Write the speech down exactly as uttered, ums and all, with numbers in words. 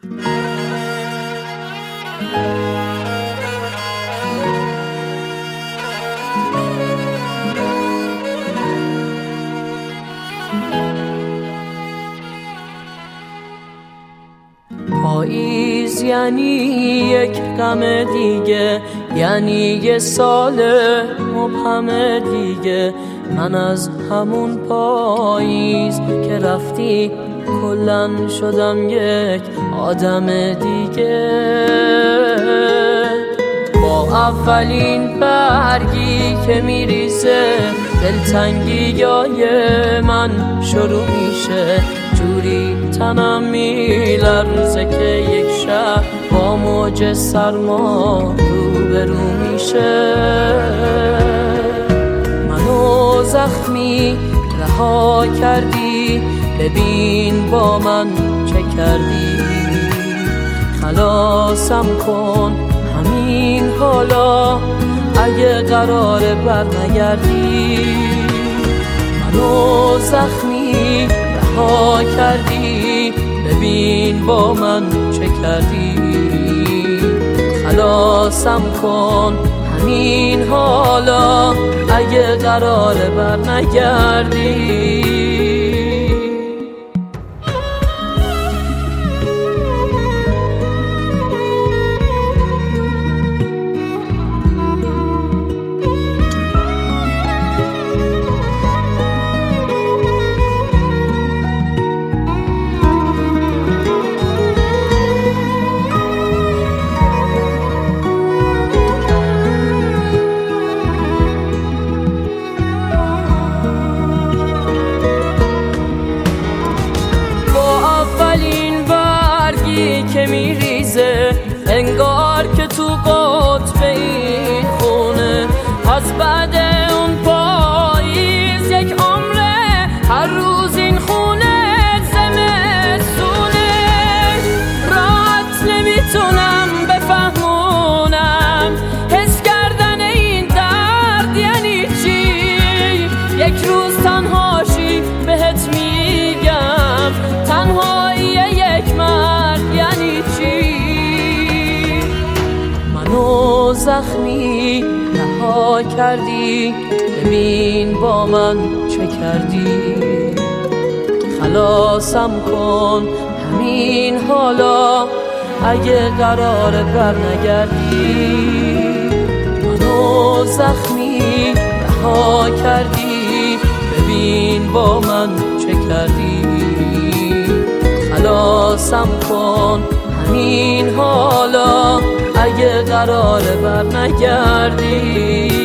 پاییز یعنی یک غم دیگه، یعنی یه سال مبهم دیگه. من از همون پاییز که رفتی کلن شدم یک آدم دیگه. با اولین برگی که میریزه دلتنگیای من شروع میشه. جوری تنم میلرزه که یک شب با موج سرما روبرو میشه. منو زخمی رها کردی، ببین با من چه کردی. خلاصم کن همین حالا اگه قراره بر نگردی. منو زخمی رها کردی، ببین با من چه کردی. خلاصم کن همین حالا اگه قراره بر نگردی. که میریزه انگار که تو قطب این خونه. از بعد اون پاییز یک عمره، هر روز این خونه زمستونه. راحت نمیتونم بفهمونم حس کردن این درد یعنی چی. یک روز تنهاشی بهت میگم، تنهایی یک مرد یعنی چی. منو زخمی رها کردی، ببین با من چه کردی. خلاصم کن همین حالا اگه قراره بر نگردی. منو زخمی رها کردی، ببین با من چه کردی. خلاصم کن همین حالا اگه قراره بر نگردی.